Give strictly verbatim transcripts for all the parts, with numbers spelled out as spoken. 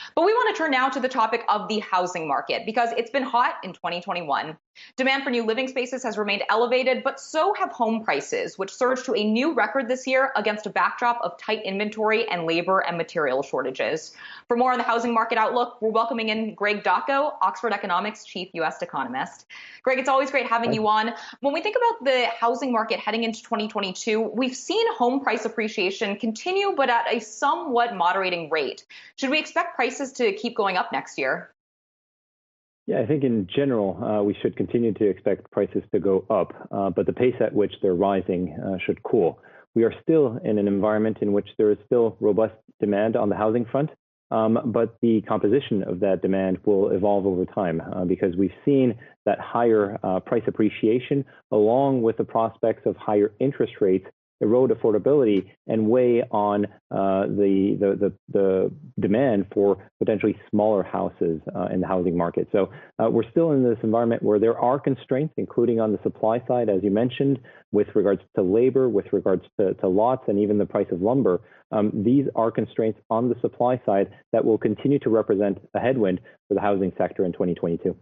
But we want to turn now to the topic of the housing market because it's been hot in twenty twenty-one. Demand for new living spaces has remained elevated, but so have home prices, which surged to a new record this year against a backdrop of tight inventory and labor and material shortages. For more on the housing market outlook, we're welcoming in Greg Dacko, Oxford Economics chief U S economist. Greg, it's always great having you on. When we think about the housing market heading into twenty twenty-two, we've seen home price appreciation continue, but at a somewhat moderating rate. Should we expect prices to keep going up next year? Yeah, I think in general, uh, we should continue to expect prices to go up, uh, but the pace at which they're rising uh, should cool. We are still in an environment in which there is still robust demand on the housing front, um, but the composition of that demand will evolve over time uh, because we've seen that higher uh, price appreciation along with the prospects of higher interest rates erode affordability and weigh on uh, the, the, the the demand for potentially smaller houses uh, in the housing market. So uh, we're still in this environment where there are constraints, including on the supply side, as you mentioned, with regards to labor, with regards to, to lots, and even the price of lumber. Um, these are constraints on the supply side that will continue to represent a headwind for the housing sector in twenty twenty-two.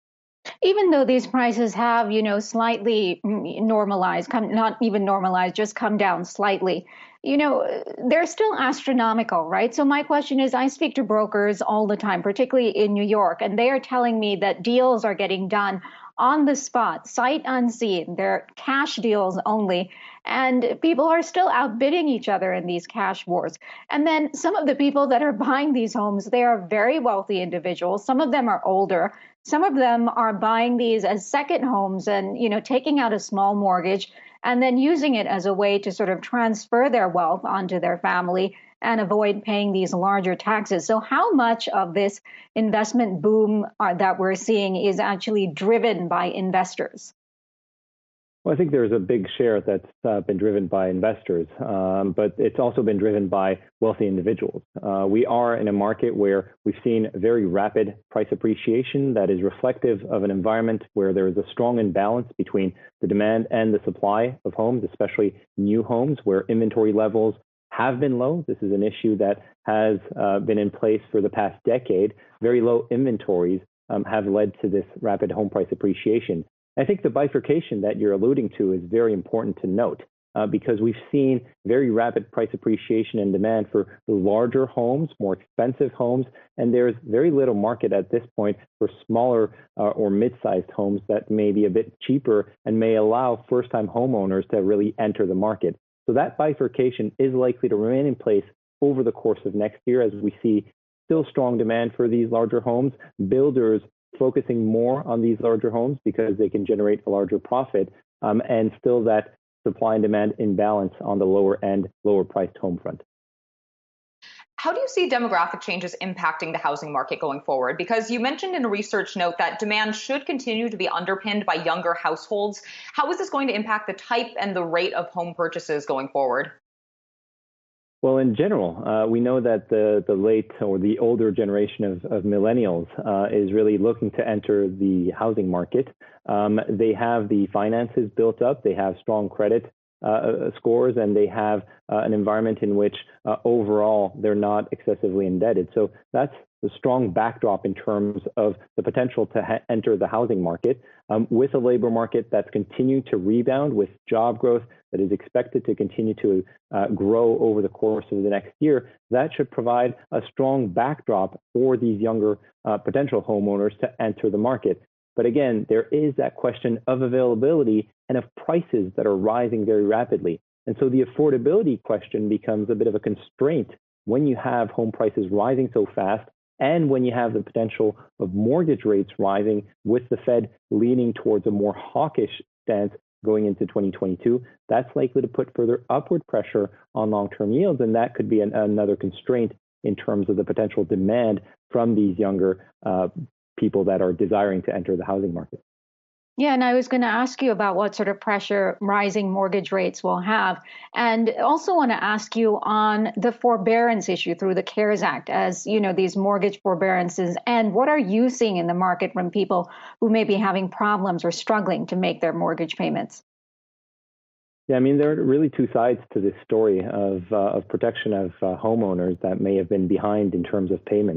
Even though these prices have, you know, slightly normalized, come, not even normalized, just come down slightly, you know, they're still astronomical, right? So my question is, I speak to brokers all the time, particularly in New York, and they are telling me that deals are getting done on the spot, sight unseen. They're cash deals only. And people are still outbidding each other in these cash wars. And then some of the people that are buying these homes, they are very wealthy individuals. Some of them are older. Some of them are buying these as second homes and, you know, taking out a small mortgage and then using it as a way to sort of transfer their wealth onto their family and avoid paying these larger taxes. So how much of this investment boom uh, that we're seeing is actually driven by investors? Well, I think there's a big share that's uh, been driven by investors, um, but it's also been driven by wealthy individuals. Uh, we are in a market where we've seen very rapid price appreciation that is reflective of an environment where there is a strong imbalance between the demand and the supply of homes, especially new homes, where inventory levels have been low. This is an issue that has uh, been in place for the past decade. Very low inventories um, have led to this rapid home price appreciation. I think the bifurcation that you're alluding to is very important to note uh, because we've seen very rapid price appreciation and demand for the larger homes, more expensive homes, and there's very little market at this point for smaller uh, or mid-sized homes that may be a bit cheaper and may allow first-time homeowners to really enter the market. So that bifurcation is likely to remain in place over the course of next year as we see still strong demand for these larger homes, builders focusing more on these larger homes because they can generate a larger profit, um, and still that supply and demand imbalance on the lower end, lower priced home front. How do you see demographic changes impacting the housing market going forward? Because you mentioned in a research note that demand should continue to be underpinned by younger households. How is this going to impact the type and the rate of home purchases going forward? Well, in general, uh, we know that the, the late or the older generation of, of millennials uh, is really looking to enter the housing market. Um, they have the finances built up, they have strong credit uh, scores, and they have uh, an environment in which uh, overall they're not excessively indebted. So that's the strong backdrop in terms of the potential to ha- enter the housing market um, with a labor market that's continuing to rebound with job growth that is expected to continue to uh, grow over the course of the next year. That should provide a strong backdrop for these younger uh, potential homeowners to enter the market. But again, there is that question of availability and of prices that are rising very rapidly. And so the affordability question becomes a bit of a constraint when you have home prices rising so fast and when you have the potential of mortgage rates rising with the Fed leaning towards a more hawkish stance going into twenty twenty-two. That's likely to put further upward pressure on long-term yields, and that could be an, another constraint in terms of the potential demand from these younger uh, people that are desiring to enter the housing market. Yeah, and I was going to ask you about what sort of pressure rising mortgage rates will have. And also want to ask you on the forbearance issue through the CARES Act, as you know, these mortgage forbearances, and what are you seeing in the market from people who may be having problems or struggling to make their mortgage payments? Yeah, I mean, there are really two sides to this story of, uh, of protection of uh, homeowners that may have been behind in terms of payments.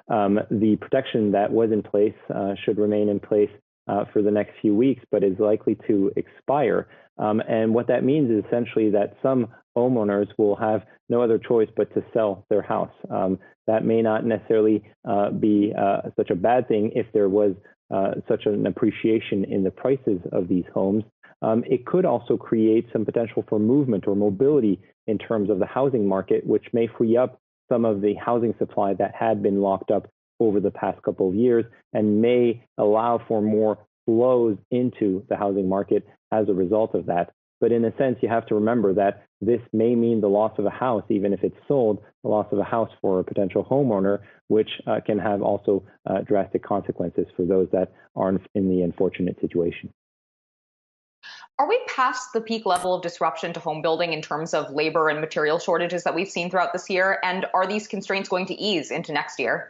um, the protection that was in place uh, should remain in place uh, for the next few weeks, but is likely to expire. Um, and what that means is essentially that some homeowners will have no other choice but to sell their house. Um, that may not necessarily uh, be uh, such a bad thing if there was uh, such an appreciation in the prices of these homes. Um, it could also create some potential for movement or mobility in terms of the housing market, which may free up some of the housing supply that had been locked up over the past couple of years and may allow for more flows into the housing market as a result of that. But in a sense, you have to remember that this may mean the loss of a house, even if it's sold, the loss of a house for a potential homeowner, which uh, can have also uh, drastic consequences for those that are in the unfortunate situation. Are we past the peak level of disruption to home building in terms of labor and material shortages that we've seen throughout this year? And are these constraints going to ease into next year?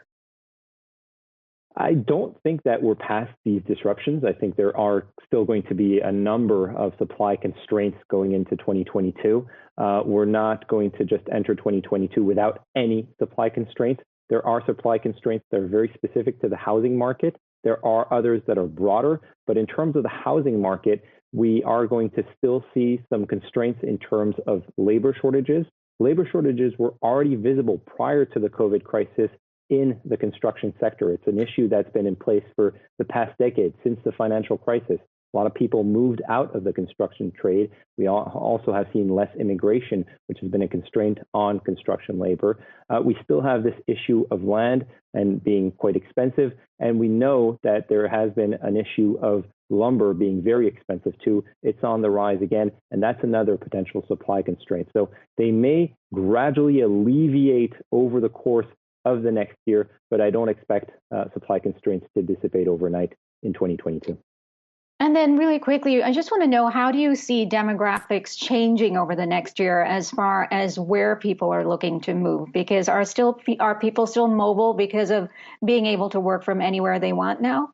I don't think that we're past these disruptions. I think there are still going to be a number of supply constraints going into twenty twenty-two. Uh, we're not going to just enter twenty twenty-two without any supply constraints. There are supply constraints that are very specific to the housing market. There are others that are broader, but in terms of the housing market, we are going to still see some constraints in terms of labor shortages. Labor shortages were already visible prior to the COVID crisis in the construction sector. It's an issue that's been in place for the past decade, since the financial crisis. A lot of people moved out of the construction trade. We also have seen less immigration, which has been a constraint on construction labor. Uh, we still have this issue of land and being quite expensive. And we know that there has been an issue of lumber being very expensive too. It's on the rise again, and that's another potential supply constraint. So they may gradually alleviate over the course of the next year, but I don't expect uh, supply constraints to dissipate overnight in twenty twenty-two. And then really quickly, I just want to know, how do you see demographics changing over the next year as far as where people are looking to move? Because are still are people still mobile because of being able to work from anywhere they want now?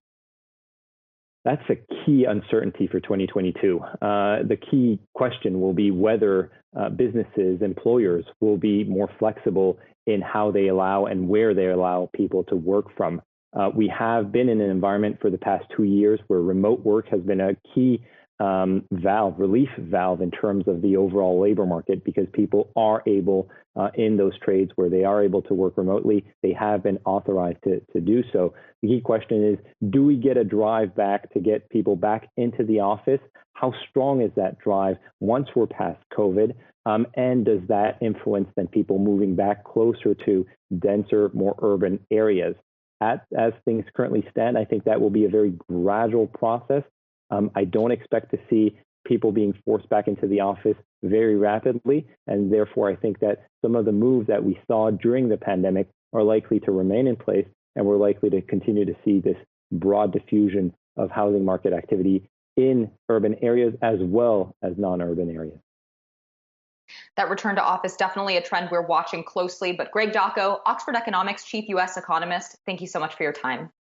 That's a key uncertainty for twenty twenty-two. Uh, the key question will be whether uh, businesses, employers will be more flexible in how they allow and where they allow people to work from. Uh, we have been in an environment for the past two years where remote work has been a key um, valve, relief valve in terms of the overall labor market, because people are able uh, in those trades where they are able to work remotely, they have been authorized to, to do so. The key question is, do we get a drive back to get people back into the office? How strong is that drive once we're past COVID? Um, and does that influence then people moving back closer to denser, more urban areas? At, as things currently stand, I think that will be a very gradual process. Um, I don't expect to see people being forced back into the office very rapidly. And therefore, I think that some of the moves that we saw during the pandemic are likely to remain in place. And we're likely to continue to see this broad diffusion of housing market activity in urban areas as well as non-urban areas. That return to office, definitely a trend we're watching closely. But Greg Jocko, Oxford Economics Chief U S Economist, thank you so much for your time.